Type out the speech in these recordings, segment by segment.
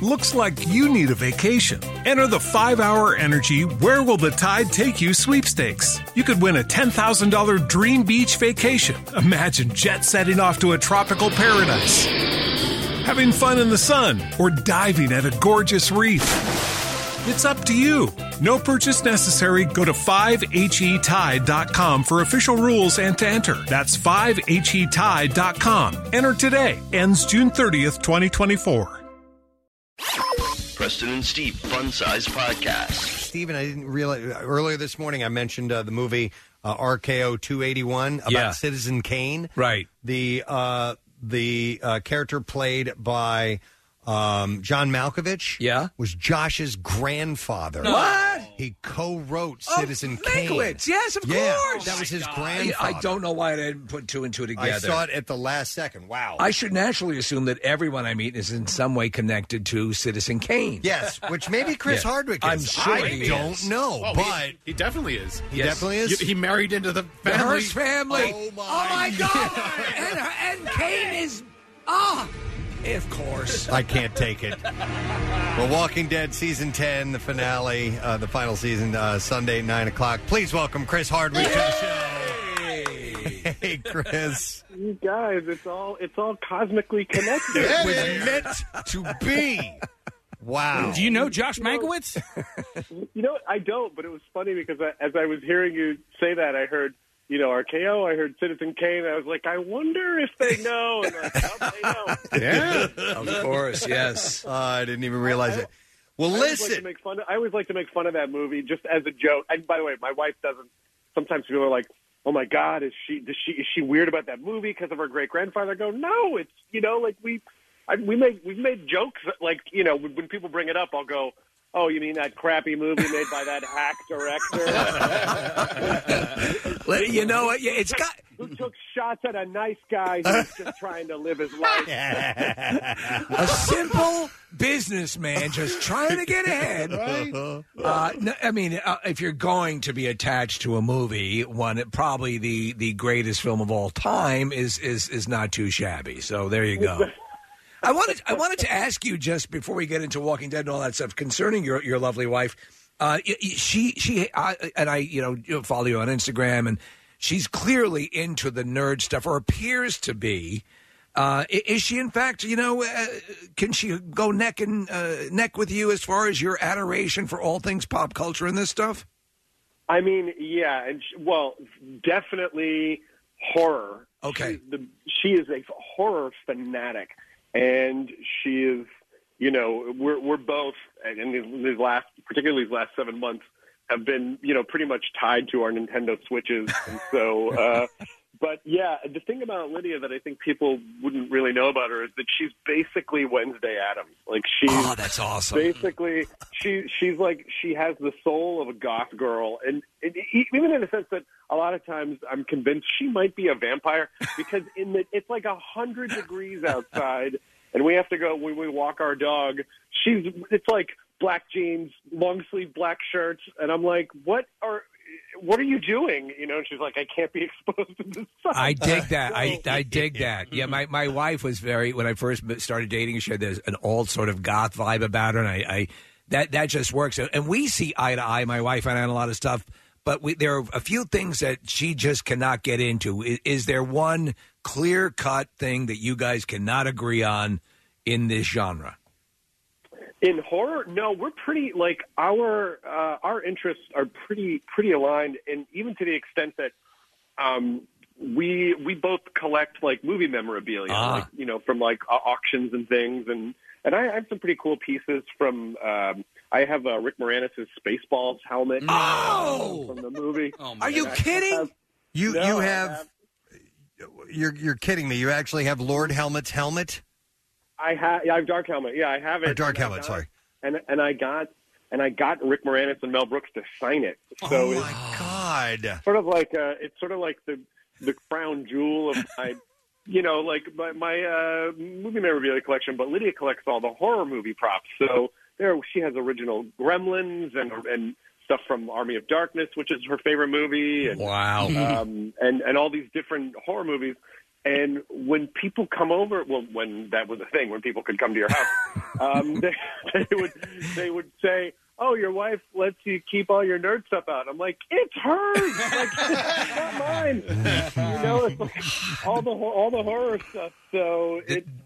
Looks like you need a vacation. Enter the 5-Hour Energy Where Will the Tide Take You sweepstakes. You could win a $10,000 dream beach vacation. Imagine jet setting off to a tropical paradise, having fun in the sun, or diving at a gorgeous reef. It's up to you. No purchase necessary. Go to 5HETide.com for official rules and to enter. That's 5HETide.com. Enter today. Ends June 30th, 2024. Preston and Steve Fun Size Podcast. Steven, I didn't realize earlier this morning I mentioned the movie RKO 281 about Citizen Kane. Right. The character played by John Malkovich was Josh's grandfather. What? He co-wrote Citizen Kane. Malkovich, yes, of course. That was his grandfather. I don't know why I didn't put two and two together. I saw it at the last second. Wow. I should naturally assume that everyone I meet is in some way connected to Citizen Kane. Yes, which maybe Chris Hardwick is. I'm sure I don't know, but he definitely is. He definitely is? He married into the The family. Hearst family. Oh, my God. and Kane is... of course. I can't take it. Well, Walking Dead Season 10, the finale, the final season, Sunday, 9 o'clock. Please welcome Chris Hardwick to the show. Hey, Chris. You guys, it's all cosmically connected. It was meant to be. Wow. Do you know Josh Mankiewicz? I don't, but it was funny because as I was hearing you say that, I heard, RKO, I heard Citizen Kane, I was like, I wonder if they know. And they know. Yeah, of course, yes. I didn't even realize it. Well, listen. I always like to make fun of that movie just as a joke. And by the way, my wife doesn't. Sometimes people are like, "Oh my God, is she weird about that movie because of her great grandfather?" I go, "No, it's we've made jokes like when people bring it up, I'll go, oh, you mean that crappy movie made by that hack director? You know what? It's got who took shots at a nice guy who's just trying to live his life. A simple businessman just trying to get ahead. Right? No, I mean, if you're going to be attached to a movie, probably the greatest film of all time is not too shabby. So there you go. I wanted to ask you just before we get into Walking Dead and all that stuff concerning your lovely wife. She and I follow you on Instagram, and she's clearly into the nerd stuff, or appears to be. Is she, in fact, can she go neck with you as far as your adoration for all things pop culture and this stuff? I mean, yeah, and definitely horror. Okay, she is a horror fanatic. And she is, we're both, in particularly these last 7 months, have been, pretty much tied to our Nintendo Switches. And so, but yeah, the thing about Lydia that I think people wouldn't really know about her is that she's basically Wednesday Addams. Like that's awesome. Basically, she's like, she has the soul of a goth girl. And even in the sense that a lot of times I'm convinced she might be a vampire because it's like 100 degrees outside and we have to go when we walk our dog. It's like black jeans, long sleeve black shirts. And I'm like, what are you doing? And she's like, I can't be exposed to the sun. I dig that. I dig that. Yeah, my wife was when I first started dating, she had an old sort of goth vibe about her, and that just works. And we see eye to eye, my wife and I, on a lot of stuff, but there are a few things that she just cannot get into. Is there one clear-cut thing that you guys cannot agree on in this genre? In horror, no, we're pretty our interests are pretty aligned, and even to the extent that we both collect like movie memorabilia, from auctions and things, and I have some pretty cool pieces from. I have Rick Moranis' Spaceballs helmet from the movie. Oh, are you kidding? You're kidding me. You actually have Lord Helmet's helmet? I have Dark Helmet. Yeah, I have it. Dark Helmet. Sorry. And I got Rick Moranis and Mel Brooks to sign it. So my God! It's sort of like the crown jewel of my, my movie memorabilia collection. But Lydia collects all the horror movie props. So she has original Gremlins and stuff from Army of Darkness, which is her favorite movie. And, wow! And all these different horror movies. And when people come over, well, when that was a thing, when people could come to your house, they would say, "Oh, your wife lets you keep all your nerd stuff out." I'm like, "It's hers, like it's not mine." It's like all the horror stuff. So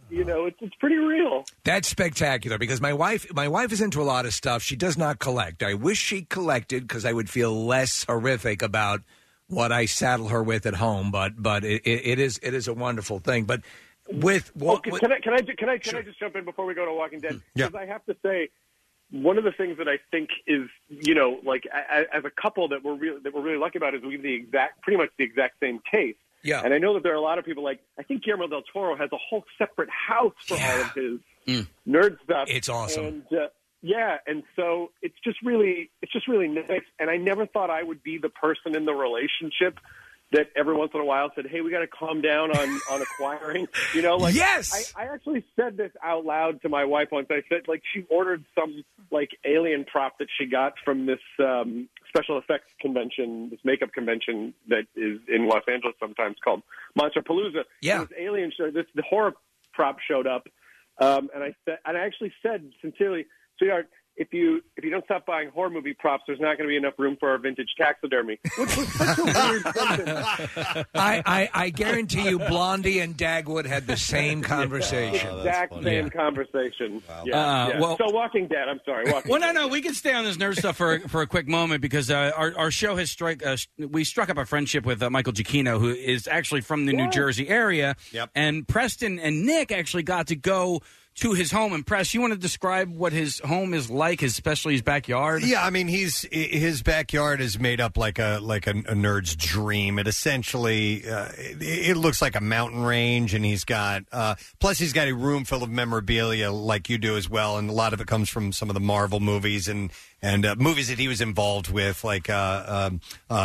it's pretty real. That's spectacular because my wife is into a lot of stuff. She does not collect. I wish she collected because I would feel less horrific about what I saddle her with at home. But it is a wonderful thing. But with can I just jump in before we go to Walking Dead? Because I have to say, one of the things that I think is, like as a couple that we're really lucky about is we have pretty much the exact same taste. Yeah. And I know that there are a lot of people I think Guillermo del Toro has a whole separate house for all of his nerd stuff. It's awesome. And and so it's just really nice. And I never thought I would be the person in the relationship that every once in a while said, "Hey, we got to calm down on acquiring." Yes. I actually said this out loud to my wife once. I said, she ordered some alien prop that she got from this special effects convention, this makeup convention that is in Los Angeles sometimes called Monsterpalooza. Yeah. This alien show, the horror prop showed up, and I actually said sincerely, "Sweetheart, if you don't stop buying horror movie props, there's not going to be enough room for our vintage taxidermy," which was such a weird sentence. I guarantee you Blondie and Dagwood had the same conversation. Exact same conversation. Wow. So Walking Dead, I'm sorry. No, we can stay on this nerd stuff for a quick moment because our show has we struck up a friendship with Michael Giacchino, who is actually from the New Jersey area. Yep. And Preston and Nick actually got to go to his home. And Press, you want to describe what his home is like, especially his backyard? Yeah, I mean, his backyard is made up like a nerd's dream. It essentially it looks like a mountain range, and he's got plus he's got a room full of memorabilia like you do as well, and a lot of it comes from some of the Marvel movies and movies that he was involved with, like the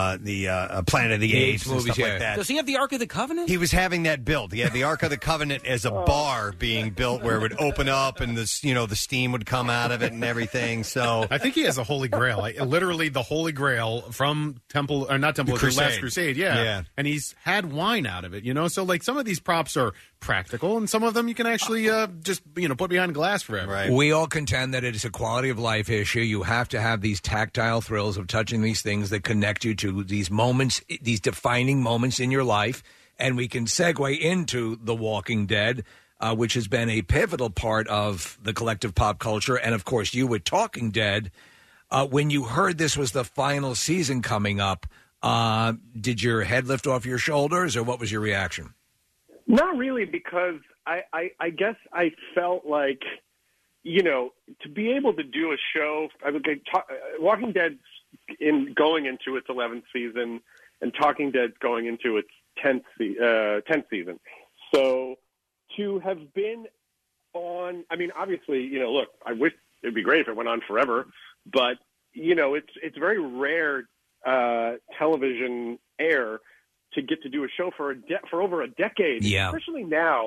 Planet of the Apes and movies, stuff like that. Does he have the Ark of the Covenant? He was having that built. He had the Ark of the Covenant as a bar being built where it would open up and the steam would come out of it and everything. So I think he has a Holy Grail, literally the Holy Grail from the Last Crusade. Yeah. And he's had wine out of it, So some of these props are practical, and some of them you can actually just put behind glass forever. Right. We all contend that it is a quality of life issue. You have to have these tactile thrills of touching these things that connect you to these moments, these defining moments in your life. And we can segue into The Walking Dead, which has been a pivotal part of the collective pop culture. And, of course, you with Talking Dead, when you heard this was the final season coming up, did your head lift off your shoulders, or what was your reaction? Not really, because I guess I felt like, to be able to do a show, Walking Dead's going into its 11th season, and Talking Dead's going into its 10th season. So to have been on, I mean, obviously, look, I wish it'd be great if it went on forever, but, it's very rare television air to get to do a show for over a decade, especially now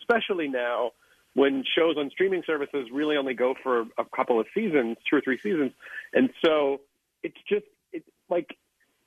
when shows on streaming services really only go for a couple of seasons, 2 or 3 seasons, and so it's like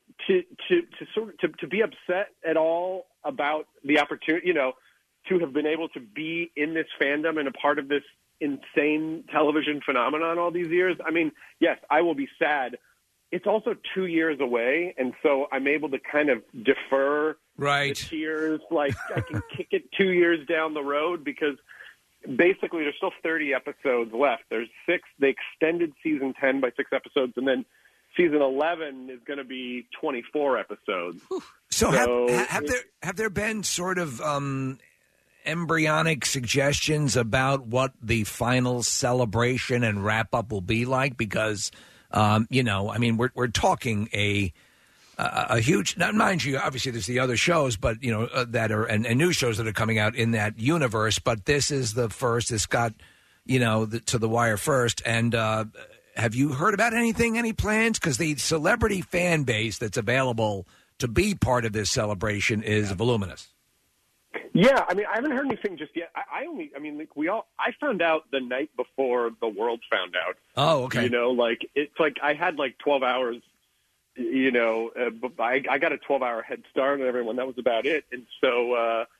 to be upset at all about the opportunity, to have been able to be in this fandom and a part of this insane television phenomenon all these years. I mean, yes, I will be sad. It's also 2 years away, and so I'm able to kind of defer the tears. Like, I can kick it 2 years down the road because basically there's still 30 episodes left. There's 6. They extended season 10 by 6 episodes, and then season 11 is going to be 24 episodes. So have there been sort of embryonic suggestions about what the final celebration and wrap-up will be like? Because we're talking a huge. Now, mind you, obviously there's the other shows, but that are and new shows that are coming out in that universe. But this is the first. It's got to the wire first. And have you heard about anything? Any plans? Because the celebrity fan base that's available to be part of this celebration is voluminous. Yeah, I mean, I haven't heard anything just yet. I found out the night before the world found out. Oh, okay. It's like I had 12 hours, I got a 12-hour head start on everyone. That was about it. And so,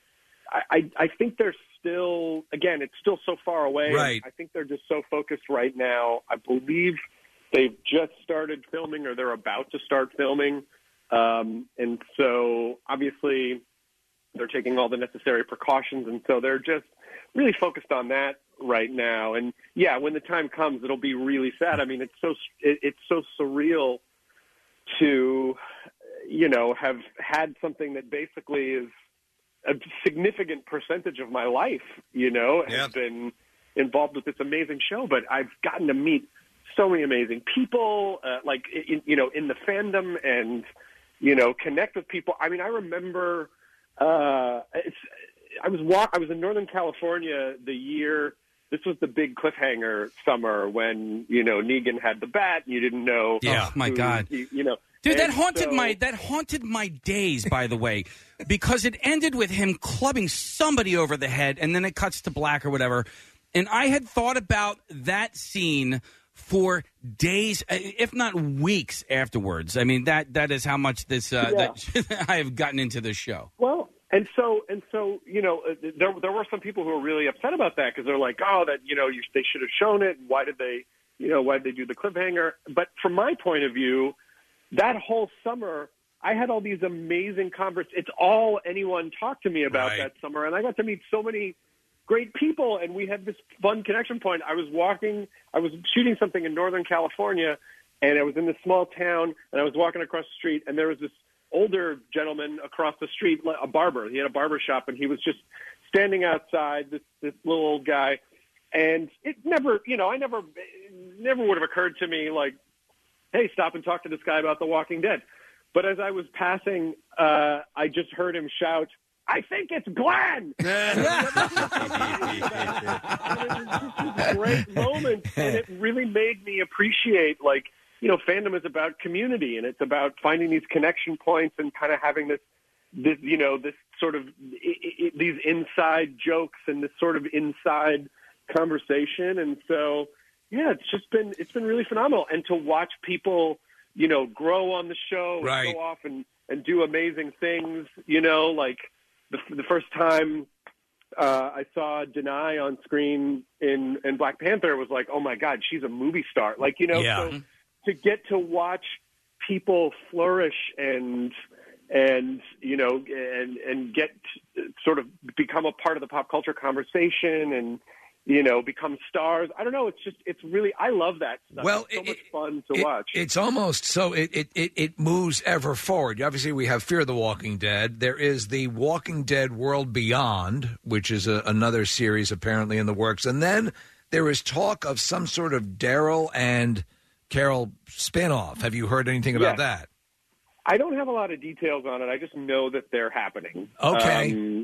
I think they're still, again, it's still so far away. Right. I think they're just so focused right now. I believe they've just started filming, or they're about to start filming. And so obviously they're taking all the necessary precautions. And so they're just really focused on that right now. And yeah, when the time comes, it'll be really sad. I mean, it's so surreal to, have had something that basically is a significant percentage of my life, has been involved with this amazing show. But I've gotten to meet so many amazing people, in the fandom, and, connect with people. I mean, I remember I was in Northern California the year. This was the big cliffhanger summer when, Negan had the bat and you didn't know. Yeah. Oh, my God. Dude, that haunted my days, by the way, because it ended with him clubbing somebody over the head, and then it cuts to black or whatever. And I had thought about that scene for days, if not weeks afterwards. I mean, that is how much this that I have gotten into this show. Well, and so there were some people who were really upset about that because they're like, oh, that they should have shown it. Why did they do the cliffhanger? But from my point of view, that whole summer, I had all these amazing conversations. It's all anyone talked to me about that summer, and I got to meet so many great people, and we had this fun connection point. I was shooting something in Northern California, and I was in this small town, and I was walking across the street, and there was this older gentleman across the street, a barber. He had a barber shop, and he was just standing outside, this little old guy. And it never, never would have occurred to me, like, hey, stop and talk to this guy about The Walking Dead. But as I was passing, I just heard him shout, I think it's Glenn! And it was just a great moment, and it really made me appreciate, fandom is about community, and it's about finding these connection points and kind of having this sort of these inside jokes and this sort of inside conversation. And so, yeah, it's been really phenomenal. And to watch people, grow on the show and go off and do amazing things, like the first time I saw Denai on screen in Black Panther, was like, oh my God, she's a movie star. So to get to watch people flourish and get sort of become a part of the pop culture conversation and, become stars. I don't know. It's really, I love that stuff. Well, it's so much fun to watch. It's almost so it moves ever forward. Obviously, we have Fear the Walking Dead. There is the Walking Dead World Beyond, which is another series apparently in the works. And then there is talk of some sort of Daryl and Carol spinoff. Have you heard anything about that? I don't have a lot of details on it. I just know that they're happening. Okay.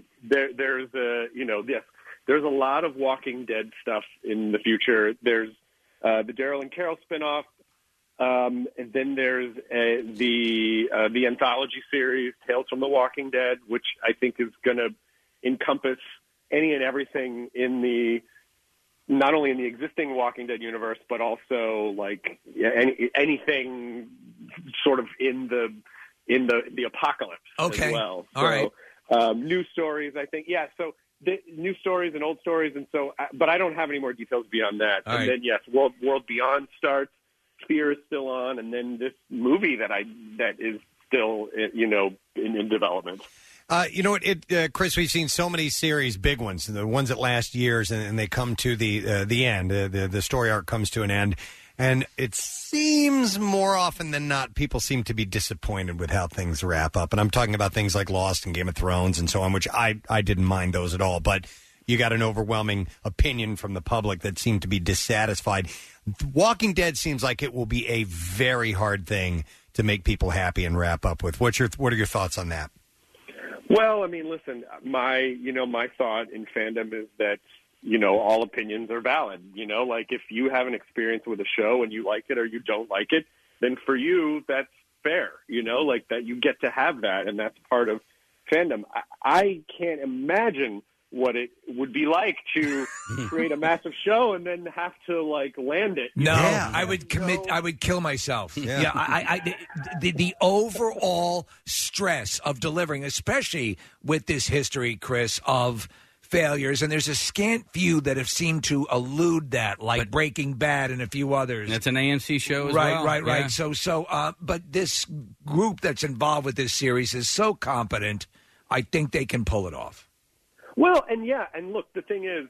There's a lot of Walking Dead stuff in the future. There's the Daryl and Carol spinoff, and then there's the anthology series Tales from the Walking Dead, which I think is going to encompass any and everything not only in the existing Walking Dead universe, but also anything sort of in the apocalypse as well. All right. New stories, I think. Yeah. So the new stories and old stories. And so, but I don't have any more details beyond that. All right. Then yes, World Beyond starts. Fear is still on. And then this movie that is still, in development. Chris, we've seen so many series, big ones, the ones that last years, and they come to the end. The story arc comes to an end. And it seems more often than not, people seem to be disappointed with how things wrap up. And I'm talking about things like Lost and Game of Thrones and so on, which I didn't mind those at all. But you got an overwhelming opinion from the public that seemed to be dissatisfied. Walking Dead seems like it will be a very hard thing to make people happy and wrap up with. What are your thoughts on that? Well, I mean, listen, my thought in fandom is that, all opinions are valid. If you have an experience with a show and you like it or you don't like it, then for you, that's fair, that you get to have that. And that's part of fandom. I can't imagine what it would be like to create a massive show and then have to like land it. No, I would commit. I would kill myself. The overall stress of delivering, especially with this history, Chris, of failures, and there's a scant few that have seemed to elude that, like Breaking Bad and a few others. It's an AMC show as well. Right. Yeah. But this group that's involved with this series is so competent, I think they can pull it off. Well, and look, the thing is,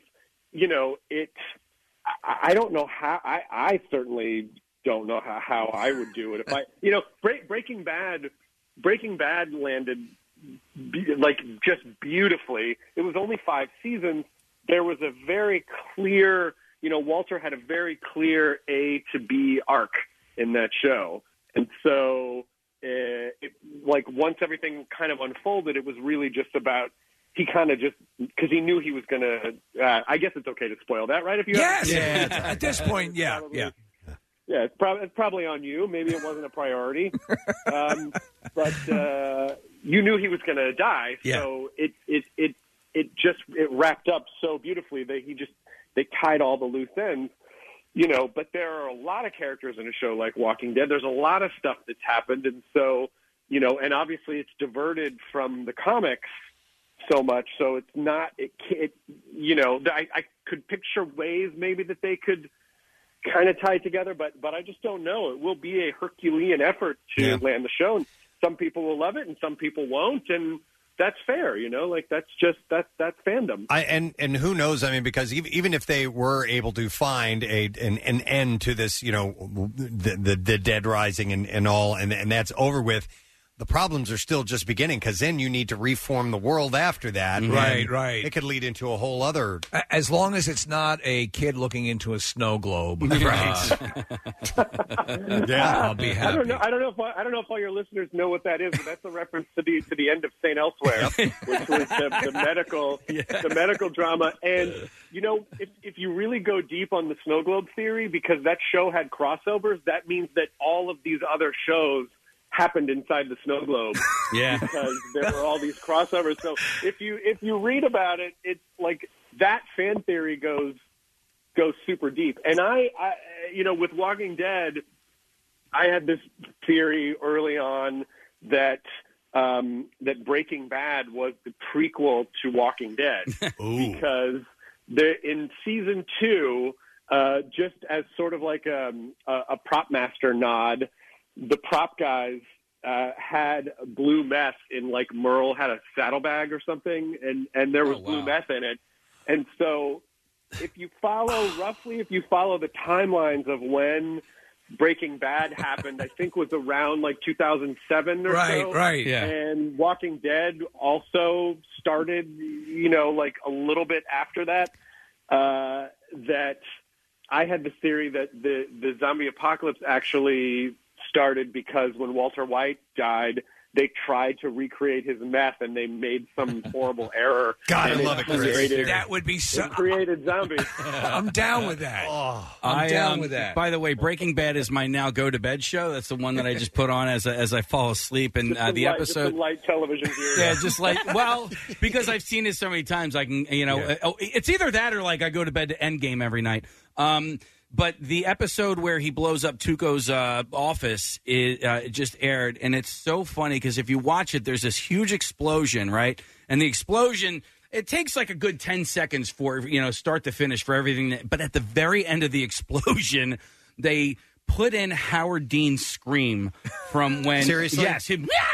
I don't know how, I certainly don't know how I would do it. If Breaking Bad landed like just beautifully. It was only 5 seasons. There was a very clear, Walter had a very clear A to B arc in that show. And so, once everything kind of unfolded, it was really just about, he kind of just, because he knew he was going to, I guess it's okay to spoil that, right? If you at this point, yeah. Yeah, it's probably on you. Maybe it wasn't a priority. But you knew he was going to die, so it wrapped up so beautifully that they tied all the loose ends. But there are a lot of characters in a show like Walking Dead. There's a lot of stuff that's happened, and so, and obviously it's diverted from the comics so much, so it's not, I could picture ways maybe that they could kind of tie together, but I just don't know. It will be a Herculean effort to land the show, and some people will love it and some people won't, and that's fair, that's fandom. And who knows? I mean, because even if they were able to find an end to this, the Dead Rising and all, and that's over with, the problems are still just beginning, because then you need to reform the world after that. Right. It could lead into a whole other... As long as it's not a kid looking into a snow globe. Right. I'll be happy. I don't know if all your listeners know what that is, but that's a reference to the end of St. Elsewhere, which was the medical drama. And, if you really go deep on the snow globe theory, because that show had crossovers, that means that all of these other shows happened inside the snow globe. Because there were all these crossovers. So if you read about it, it's like that fan theory goes super deep. And I with Walking Dead, I had this theory early on that Breaking Bad was the prequel to Walking Dead. Because in season 2, just as sort of like a prop master nod, the prop guys had blue meth in, like, Merle had a saddlebag or something, and there was blue meth in it. And so if you follow the timelines of when Breaking Bad happened, I think was around like 2007 or so. Right. Yeah. And Walking Dead also started, like a little bit after that, that I had the theory that the zombie apocalypse actually started because when Walter White died, they tried to recreate his meth and they made some horrible error. God, I love it, Chris. That would be so... It created zombies. I'm down with that. I'm down with that. By the way, Breaking Bad is my now go-to-bed show. That's the one that I just put on as I fall asleep. And the episode... Just light television here. Yeah, just because I've seen it so many times, I can, it's either that or like I go to bed to Endgame every night. But the episode where he blows up Tuco's office it just aired, and it's so funny because if you watch it, there's this huge explosion, right? And the explosion, it takes like a good 10 seconds for, start to finish for everything. But at the very end of the explosion, they put in Howard Dean's scream from when... Seriously? Yes.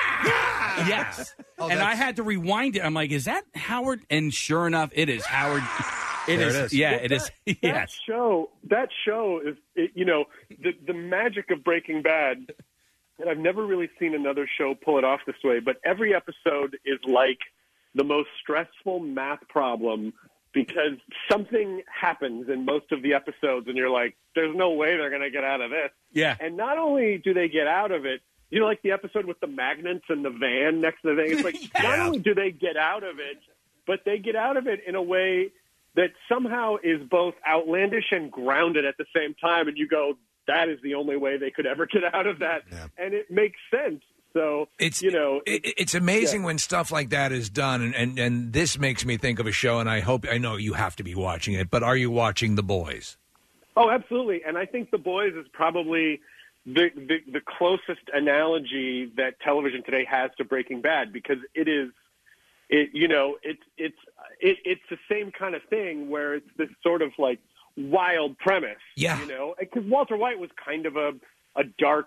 Yes. And I had to rewind it. I'm like, is that Howard? And sure enough, it is Howard... It is. Yeah, it is. Yes. That show is, the magic of Breaking Bad, and I've never really seen another show pull it off this way, but every episode is like the most stressful math problem because something happens in most of the episodes, and you're like, there's no way they're going to get out of this. Yeah. And not only do they get out of it, like the episode with the magnets and the van next to the thing, it's like, not only do they get out of it, but they get out of it in a way that somehow is both outlandish and grounded at the same time. And you go, that is the only way they could ever get out of that. Yeah. And it makes sense. So it's amazing when stuff like that is done, and this makes me think of a show. And I know you have to be watching it, but are you watching The Boys? Oh, absolutely. And I think The Boys is probably the closest analogy that television today has to Breaking Bad, because it's the same kind of thing where it's this sort of like wild premise. Yeah. Because Walter White was kind of a dark,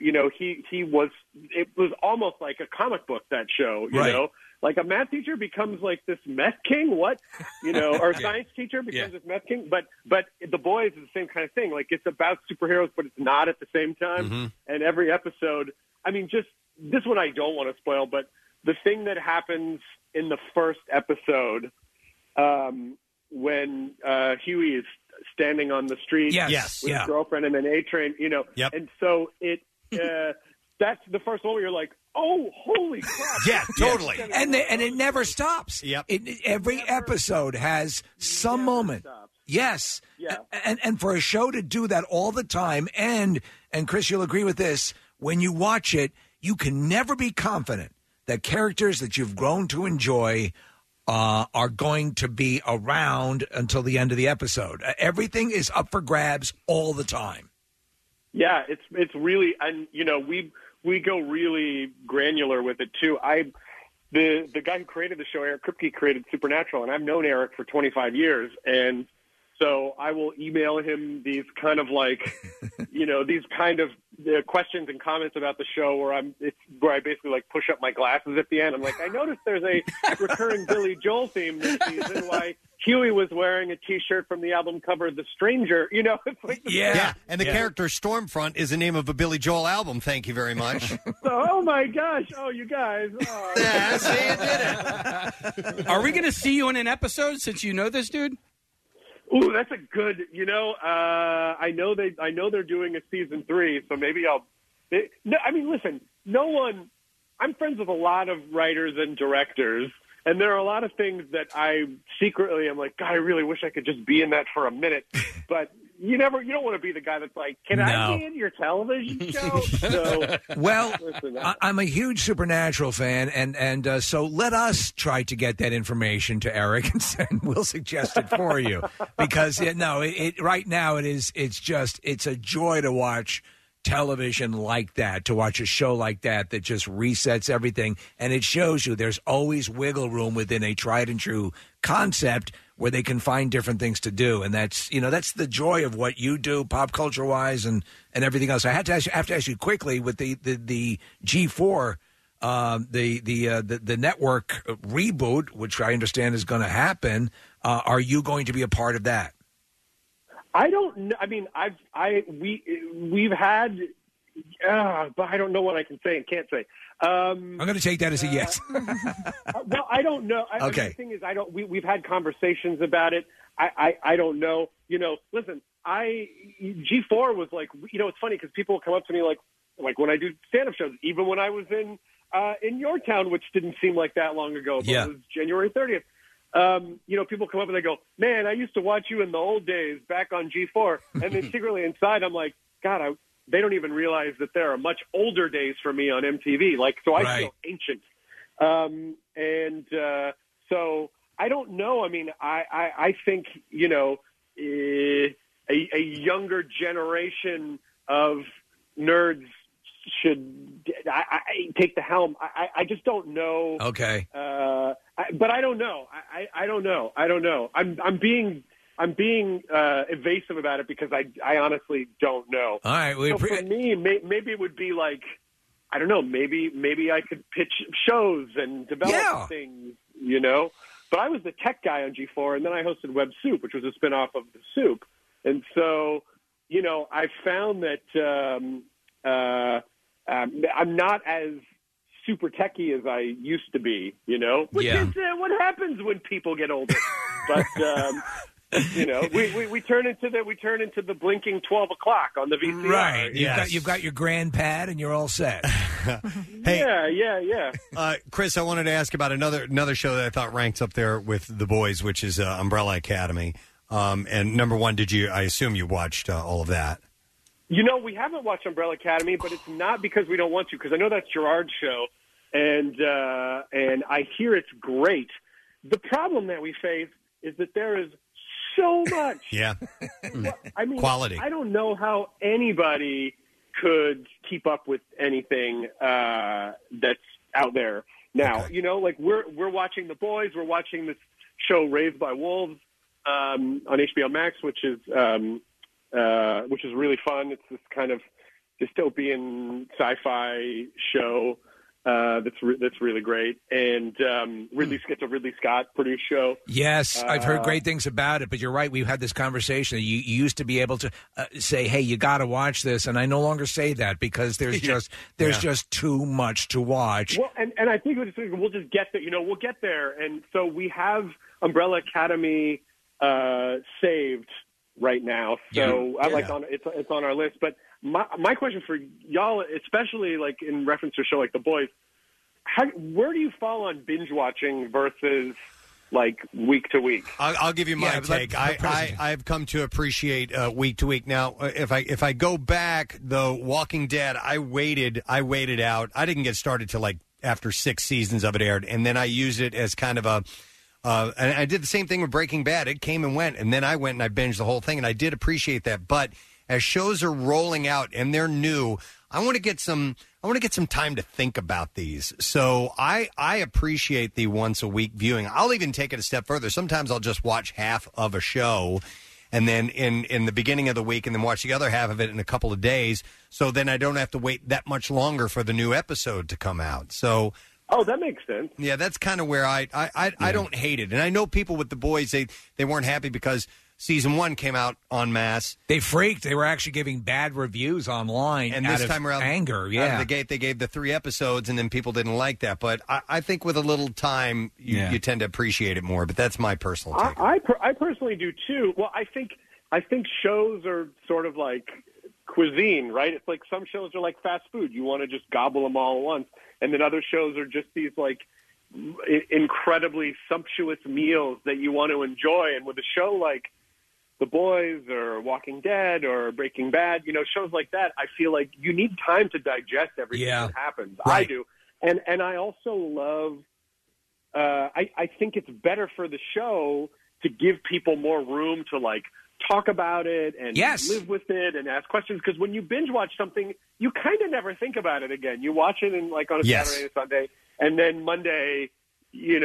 it was almost like a comic book, that show, you know? Like a math teacher becomes like this meth king, or a science teacher becomes this meth king. But The Boys is the same kind of thing. Like, it's about superheroes, but it's not at the same time. Mm-hmm. And every episode, I mean, just this one I don't want to spoil, but the thing that happens in the first episode when Huey is standing on the street with his girlfriend and an A-Train, and so that's the first one where you're like, oh, holy crap. Yeah, totally. And it never stops. Yep. Every episode has some moment. Stops. Yes. Yeah. And for a show to do that all the time, and Chris, you'll agree with this, when you watch it, you can never be confident that characters that you've grown to enjoy are going to be around until the end of the episode. Everything is up for grabs all the time. Yeah, it's really, and we go really granular with it too. The guy who created the show, Eric Kripke, created Supernatural, and I've known Eric for 25 years, and so I will email him these kind of like, these kind of questions and comments about the show where I basically like push up my glasses at the end. I'm like, I noticed there's a recurring Billy Joel theme this season. Why Huey was wearing a T-shirt from the album cover The Stranger. It's like and the character Stormfront is the name of a Billy Joel album. Thank you very much. Oh my gosh! Oh, you guys! Oh. Yeah, see, you did it. Are we going to see you in an episode since you know this dude? Ooh, that's a good. I know they're doing a season 3, so maybe I'll. Listen, no one. I'm friends with a lot of writers and directors, and there are a lot of things that I secretly am like, God, I really wish I could just be in that for a minute, but. You don't want to be the guy that's like, can I be in your television show? So, well, listen, I'm a huge Supernatural fan, and so let us try to get that information to Eric, and we'll suggest it for you. Because, right now it's a joy to watch television like that, to watch a show like that just resets everything, and it shows you there's always wiggle room within a tried and true concept where they can find different things to do, and that's the joy of what you do, pop culture wise, and everything else. I have to ask you quickly with the G4, the network reboot, which I understand is going to happen. Are you going to be a part of that? I don't know. I mean, we've had, but I don't know what I can say and can't say. I'm going to take that as a yes. Well, I don't know. Okay. The thing is, we've had conversations about it. I don't know. Listen, G4 was like, it's funny because people will come up to me like when I do stand-up shows, even when I was in your town, which didn't seem like that long ago, but it was January 30th. People come up and they go, man, I used to watch you in the old days back on G4. And then secretly inside, I'm like, God, they don't even realize that there are much older days for me on MTV. So I feel ancient. So I don't know. I mean, I think, a younger generation of nerds should take the helm. I just don't know. Okay. But I don't know. I don't know. I'm being evasive about it because I honestly don't know. All right. So for me, maybe it would be like, I don't know. Maybe I could pitch shows and develop things. But I was the tech guy on G4, and then I hosted Web Soup, which was a spinoff of The Soup, and so I found that. I'm not as super techie as I used to be, which is what happens when people get older. But we turn into the blinking 12 o'clock on the VCR. Right. You've got your grand pad and you're all set. Hey, yeah. Chris, I wanted to ask about another show that I thought ranks up there with The Boys, which is Umbrella Academy. And number one, I assume you watched all of that? We haven't watched Umbrella Academy, but it's not because we don't want to, because I know that's Gerard's show, and I hear it's great. The problem that we face is that there is so much. Yeah. I mean, quality. I don't know how anybody could keep up with anything that's out there now. Okay. We're watching The Boys. We're watching this show Raised by Wolves on HBO Max, which is really fun. It's this kind of dystopian sci-fi show that's really great, and it's a Ridley Scott produced show. Yes, I've heard great things about it, but you're right. We've had this conversation. You used to be able to say, "Hey, you got to watch this," and I no longer say that because there's just too much to watch. Well, and I think we'll just get there. We'll get there, and so we have Umbrella Academy saved right now. So it's on our list, but. My question for y'all, especially like in reference to a show like The Boys, where do you fall on binge watching versus like week to week? I'll give you my take. I've come to appreciate week to week. Now, if I go back, though, Walking Dead, I waited out. I didn't get started till like after 6 seasons of it aired, and then I used it as kind of a. And I did the same thing with Breaking Bad. It came and went, and then I went and I binged the whole thing, and I did appreciate that, but. As shows are rolling out and they're new, I want to get some time to think about these. So I appreciate the once a week viewing. I'll even take it a step further. Sometimes I'll just watch half of a show and then in the beginning of the week and then watch the other half of it in a couple of days. So then I don't have to wait that much longer for the new episode to come out. So oh, that makes sense. Yeah, that's kind of where I don't hate it. And I know people with The Boys, they weren't happy because Season 1 came out en masse. They freaked. They were actually giving bad reviews online. And this time around, anger, out of the gate, they gave the 3 episodes, and then people didn't like that. But I think with a little time, you tend to appreciate it more. But that's my personal take. I personally do, too. Well, I think shows are sort of like cuisine, right? It's like some shows are like fast food. You want to just gobble them all at once. And then other shows are just these, like, incredibly sumptuous meals that you want to enjoy. And with a show like The Boys or Walking Dead or Breaking Bad, shows like that, I feel like you need time to digest everything that happens. Right. I do. And I also love, I think it's better for the show to give people more room to like talk about it and live with it and ask questions. Because when you binge watch something, you kind of never think about it again. You watch it on a Saturday or Sunday, and then Monday, you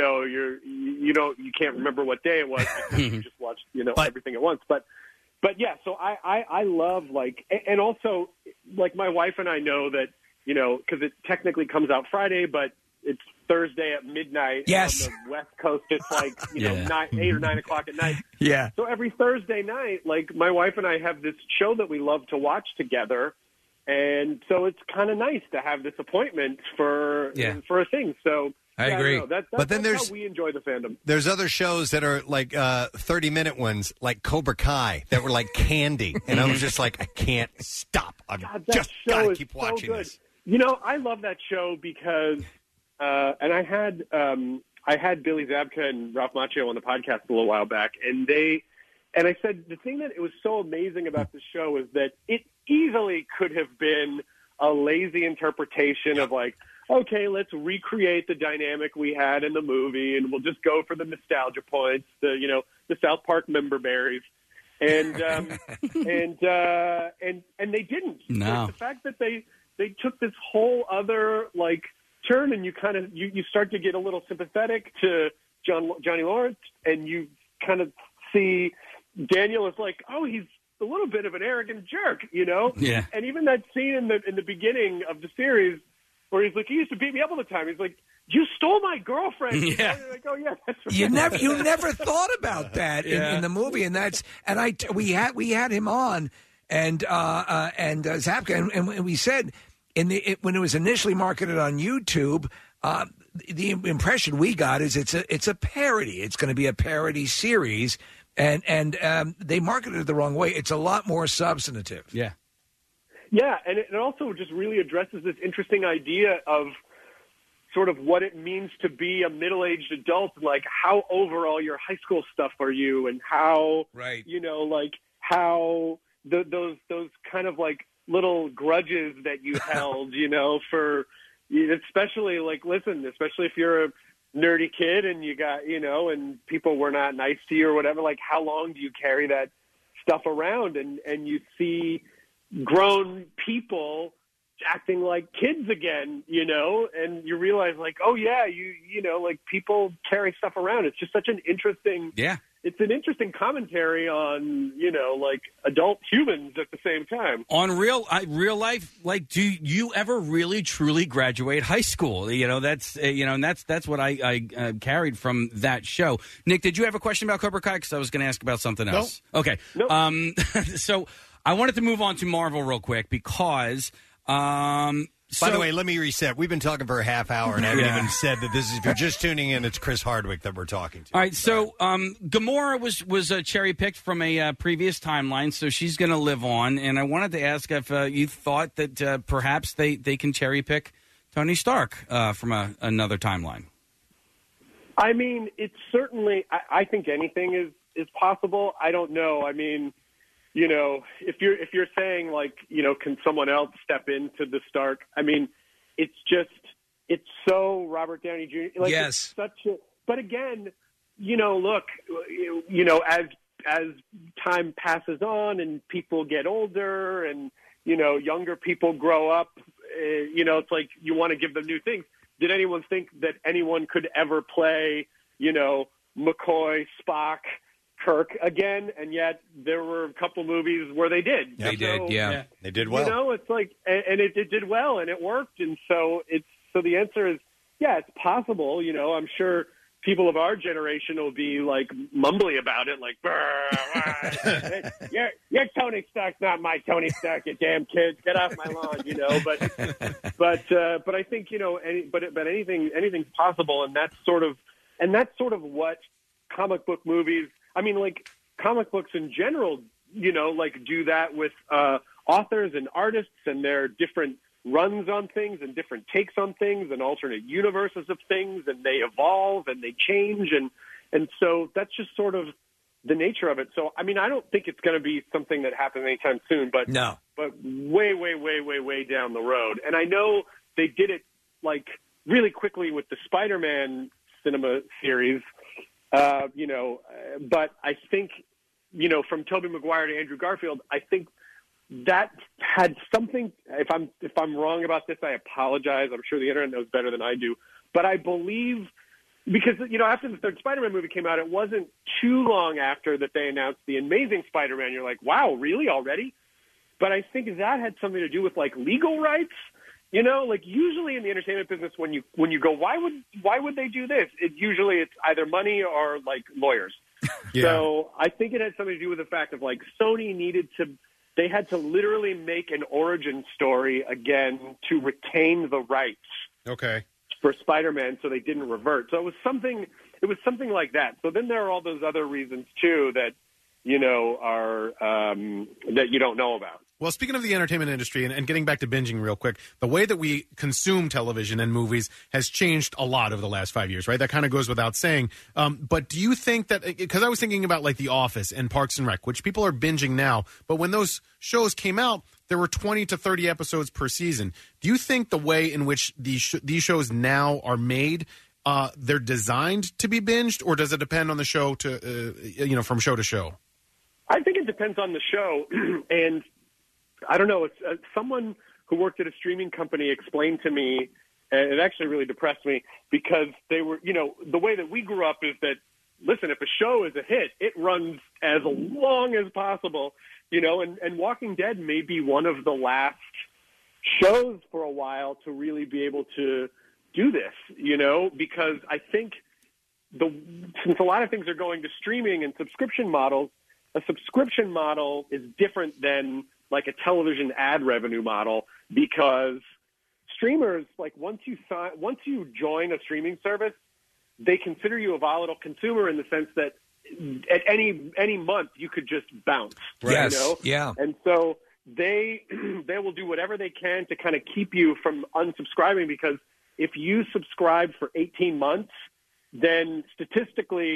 can't remember what day it was because you just watched, everything at once. But yeah, so I love and also like my wife and I know that, because it technically comes out Friday, but it's Thursday at midnight. Yes. On the West Coast, it's like, 8 or 9 o'clock at night. Yeah. So every Thursday night, like my wife and I have this show that we love to watch together. And so it's kind of nice to have this appointment for a thing. So I agree. But then that's how we enjoy the fandom. There's other shows that are like 30-minute ones, like Cobra Kai, that were like candy. And I was just like, I can't stop. I've just got to keep watching this. I love that show because, and I had Billy Zabka and Ralph Macchio on the podcast a little while back, and I said the thing that it was so amazing about the show is that it easily could have been a lazy interpretation of like, okay, let's recreate the dynamic we had in the movie, and we'll just go for the nostalgia points, the South Park member berries, and they didn't. No, the fact that they took this whole other like turn, and you kind of you start to get a little sympathetic to Johnny Lawrence, and you kind of see Daniel is like, oh, he's a little bit of an arrogant jerk, Yeah. And even that scene in the beginning of the series where he's like, he used to beat me up all the time. He's like, you stole my girlfriend. Yeah. You're like, oh yeah, that's right. You never thought about that in the movie, and we had him on and Zabka, and we said when it was initially marketed on YouTube. The impression we got is it's a parody. It's going to be a parody series, and they marketed it the wrong way. It's a lot more substantive. Yeah. Yeah, and it also just really addresses this interesting idea of sort of what it means to be a middle-aged adult, and like how over all your high school stuff are you, and how how those kind of like little grudges that you held, for especially especially if you're a nerdy kid and you got, and people were not nice to you or whatever, like how long do you carry that stuff around? And you see grown people acting like kids again, and you realize like, oh yeah, like people carry stuff around. It's just such an interesting, it's an interesting commentary on, like adult humans at the same time. On real life, like, do you ever really truly graduate high school? That's and that's what I carried from that show. Nick, did you have a question about Cobra Kai? Because I was going to ask about something else. Nope. Okay. Nope. So I wanted to move on to Marvel real quick because. By the way, let me reset. We've been talking for a half hour and I haven't even said that this is, if you're just tuning in, it's Chris Hardwick that we're talking to. All right, so Gamora was cherry-picked from a previous timeline, so she's going to live on. And I wanted to ask if you thought that perhaps they can cherry-pick Tony Stark from another timeline. I mean, it's certainly, I think anything is possible. I don't know. I mean, if you're saying like, can someone else step into the Stark? I mean, it's so Robert Downey Jr. Like, yes. But again, look, as time passes on and people get older and, younger people grow up, it's like you want to give them new things. Did anyone think that anyone could ever play, McCoy, Spock, Kirk again, and yet there were a couple movies where they did. They did, yeah. They did well. It's like, and it did well, and it worked, and so the answer is, yeah, it's possible. I'm sure people of our generation will be like mumbly about it, like, your Tony Stark's not my Tony Stark, you damn kids, get off my lawn, But I think but anything's possible, and that's sort of what comic book movies. I mean, like comic books in general, do that with authors and artists and their different runs on things and different takes on things and alternate universes of things, and they evolve and they change. And so that's just sort of the nature of it. So, I mean, I don't think it's going to be something that happens anytime soon, but way, way, way, way, way down the road. And I know they did it like really quickly with the Spider-Man cinema series, but I think, from Tobey Maguire to Andrew Garfield, I think that had something. If I'm wrong about this, I apologize. I'm sure the internet knows better than I do. But I believe, because after the third Spider-Man movie came out, it wasn't too long after that they announced the Amazing Spider-Man. You're like, wow, really already? But I think that had something to do with like legal rights. Like usually in the entertainment business, when you go, why would they do this? It's either money or like lawyers. Yeah. So I think it had something to do with the fact of like Sony they had to literally make an origin story again to retain the rights. Okay. For Spider-Man, so they didn't revert. So it was something like that. So then there are all those other reasons too that are that you don't know about. Well, speaking of the entertainment industry and getting back to binging real quick, the way that we consume television and movies has changed a lot over the last 5 years, right? That kind of goes without saying. But do you think that, because I was thinking about like The Office and Parks and Rec, which people are binging now, but when those shows came out, there were 20 to 30 episodes per season. Do you think the way in which these shows now are made, they're designed to be binged, or does it depend on the show from show to show? I think it depends on the show, and I don't know. It's someone who worked at a streaming company explained to me, and it actually really depressed me, because they were, the way that we grew up is that, listen, if a show is a hit, it runs as long as possible, and Walking Dead may be one of the last shows for a while to really be able to do this, because I think since a lot of things are going to streaming and subscription models, a subscription model is different than like a television ad revenue model, because streamers, like once you join a streaming service, they consider you a volatile consumer in the sense that at any month you could just bounce. Right? Yes. Yeah. And so they will do whatever they can to kind of keep you from unsubscribing, because if you subscribe for 18 months, then statistically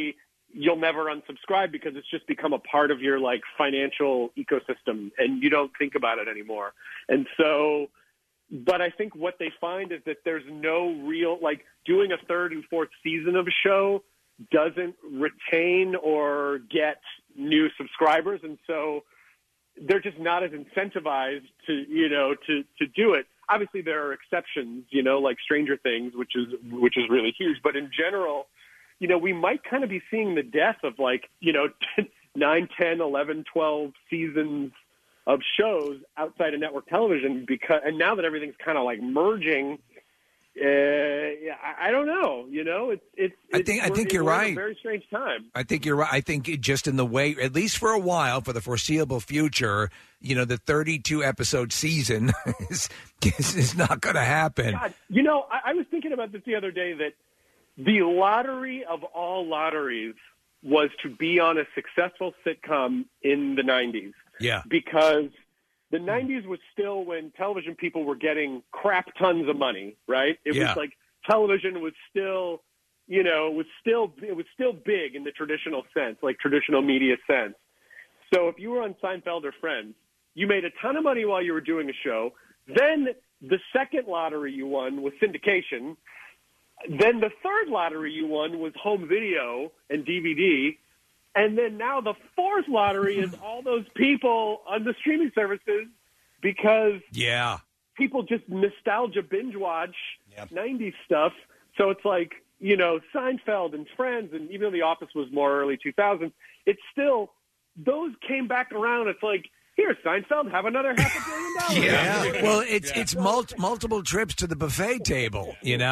you'll never unsubscribe because it's just become a part of your like financial ecosystem and you don't think about it anymore. And so, but I think what they find is that there's no real, like doing a third and fourth season of a show doesn't retain or get new subscribers. And so they're just not as incentivized to do it. Obviously there are exceptions, like Stranger Things, which is really huge. But in general, we might kind of be seeing the death of 9, 10, 11, 12 seasons of shows outside of network television and now that everything's kind of like merging, I don't know. I think you're right. A very strange time. I think you're right. I think just in the way, at least for a while, for the foreseeable future, the 32 episode season is not going to happen. God, I was thinking about this the other day that the lottery of all lotteries was to be on a successful sitcom in the 90s. Yeah. Because the 90s was still when television people were getting crap tons of money, right? It was like television was still, it was still big in the traditional sense, like traditional media sense. So if you were on Seinfeld or Friends, you made a ton of money while you were doing a show. Then the second lottery you won was syndication. Then the third lottery you won was home video and DVD. And then now the fourth lottery is all those people on the streaming services because people just nostalgia binge watch 90s stuff. So it's like, Seinfeld and Friends, and even though The Office was more early 2000s, it's still, those came back around. It's like, here, Seinfeld, have another $500 million. Yeah. Well, it's multiple trips to the buffet table,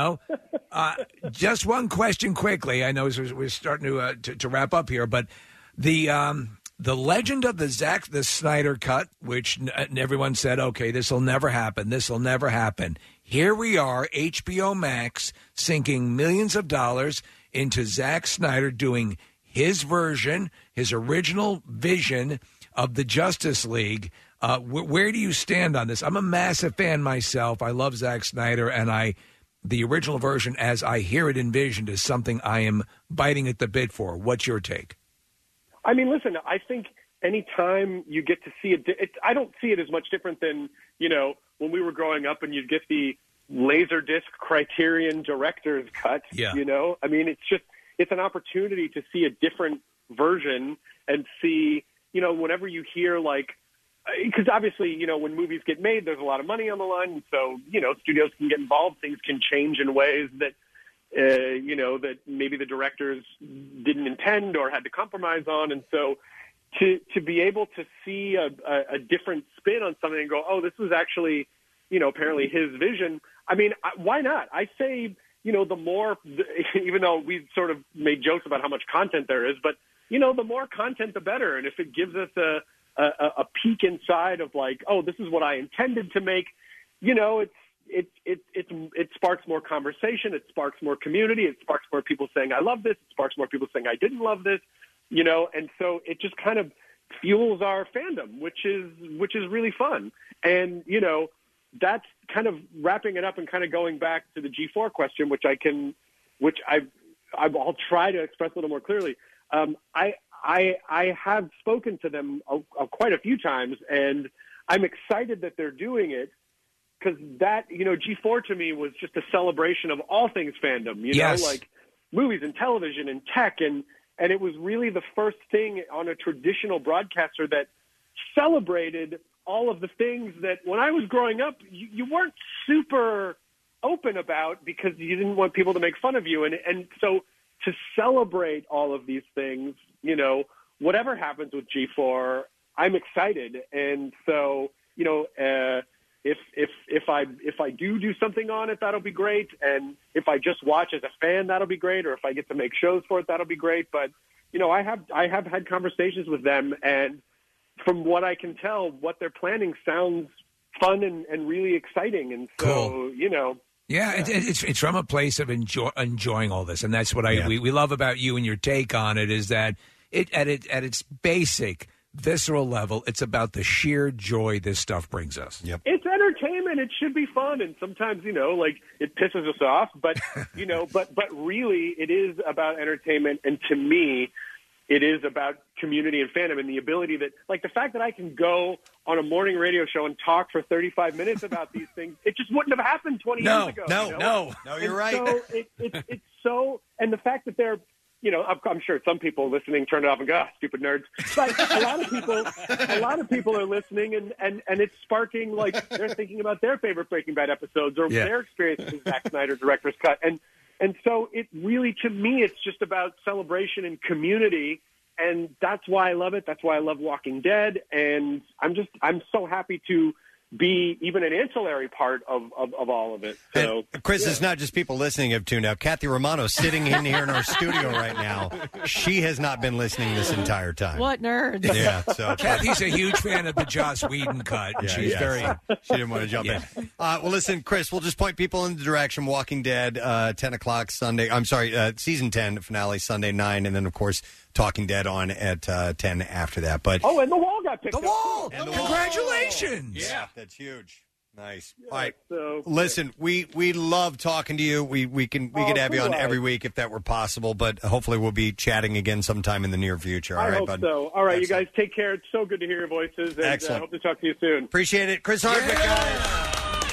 Just one question quickly. I know we're starting to wrap up here, but the legend of the Snyder Cut, which everyone said, okay, this will never happen. This will never happen. Here we are, HBO Max sinking millions of dollars into Zack Snyder doing his version, his original vision of the Justice League. Where do you stand on this? I'm a massive fan myself. I love Zack Snyder, and the original version, as I hear it envisioned, is something I am biting at the bit for. What's your take? I mean, listen, I think anytime you get to see it, I don't see it as much different than, when we were growing up and you'd get the Laserdisc Criterion director's cut, I mean, it's an opportunity to see a different version and see, whenever you hear because obviously, when movies get made, there's a lot of money on the line. And so, studios can get involved. Things can change in ways that, that maybe the directors didn't intend or had to compromise on. And so to be able to see a different spin on something and go, oh, this was actually, apparently his vision. I mean, why not? I say, the more, even though we've sort of made jokes about how much content there is, but, the more content, the better. And if it gives us a peek inside of oh, this is what I intended to make, it sparks more conversation. It sparks more community. It sparks more people saying, I love this. It sparks more people saying, I didn't love this, and so it just kind of fuels our fandom, which is really fun. And, that's kind of wrapping it up and kind of going back to the G4 question, which I'll try to express a little more clearly. I have spoken to them quite a few times, and I'm excited that they're doing it because that, G4 to me was just a celebration of all things fandom, like movies and television and tech. And it was really the first thing on a traditional broadcaster that celebrated all of the things that when I was growing up, you weren't super open about because you didn't want people to make fun of you. And so to celebrate all of these things, whatever happens with G4, I'm excited. And so, if I do something on it, that'll be great. And if I just watch as a fan, that'll be great. Or if I get to make shows for it, that'll be great. But, I have had conversations with them, and from what I can tell, what they're planning sounds fun and really exciting. And so, cool. It's from a place of enjoying all this, and that's what we love about you and your take on it is that at its basic visceral level, it's about the sheer joy this stuff brings us. Yep. It's entertainment. It should be fun. And sometimes, like it pisses us off, but, but really it is about entertainment. And to me, it is about community and fandom and the ability that, like the fact that I can go on a morning radio show and talk for 35 minutes about these things, it just wouldn't have happened 20 years ago. No, you're right. So it's so, and the fact that they're, I'm sure some people listening turn it off and go, stupid nerds. But a lot of people are listening and it's sparking, like they're thinking about their favorite Breaking Bad episodes or their experiences with Zack Snyder director's cut. And so it really, to me, it's just about celebration and community. And that's why I love it. That's why I love Walking Dead. And I'm so happy to be even an ancillary part of all of it. So, and Chris, it's not just people listening have tuned out. Kathy Romano sitting in here in our studio right now. She has not been listening this entire time. What nerds? Yeah, so Kathy's a huge fan of the Joss Whedon cut. Yeah, She's very. She didn't want to jump in. Well, listen, Chris, we'll just point people in the direction. Walking Dead, 10 o'clock Sunday. I'm sorry, season 10 finale Sunday 9, and then of course Talking Dead on at 10 after that. But and The Wall got picked up. The Wall! And The Congratulations! Wall. Yeah, that's huge. Nice. Yeah, all right. So, listen, we love talking to you. We could have you on every week if that were possible, but hopefully we'll be chatting again sometime in the near future. All I right, hope bud. so. All right, Excellent. you guys take care. It's so good to hear your voices, and Excellent. hope to talk to you soon. Appreciate it. Chris Hardwick, guys.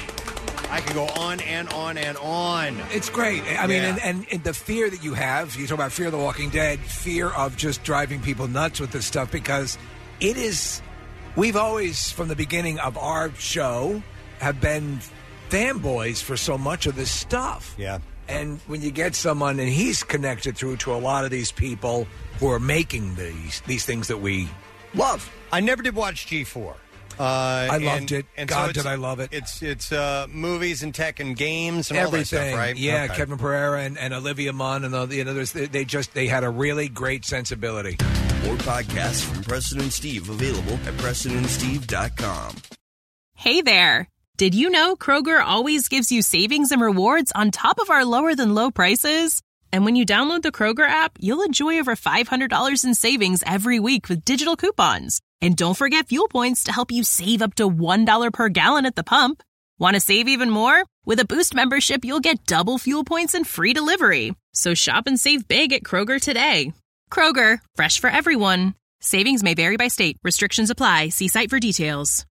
I can go on and on and on. It's great. I mean, and the fear that you have, you talk about fear of The Walking Dead, fear of just driving people nuts with this stuff, because it is, we've always, from the beginning of our show, have been fanboys for so much of this stuff. Yeah. And when you get someone, and he's connected through to a lot of these people who are making these things that we love. I never did watch G4. I loved it. And God, so did I love it. It's movies and tech and games and everything. all that stuff, right? Yeah, Okay. Kevin Pereira and Olivia Munn and all the others. They had a really great sensibility. More podcasts from Preston and Steve available at PrestonandSteve.com. Hey there. Did you know Kroger always gives you savings and rewards on top of our lower than low prices? And when you download the Kroger app, you'll enjoy over $500 in savings every week with digital coupons. And don't forget fuel points to help you save up to $1 per gallon at the pump. Want to save even more? With a Boost membership, you'll get double fuel points and free delivery. So shop and save big at Kroger today. Kroger, fresh for everyone. Savings may vary by state. Restrictions apply. See site for details.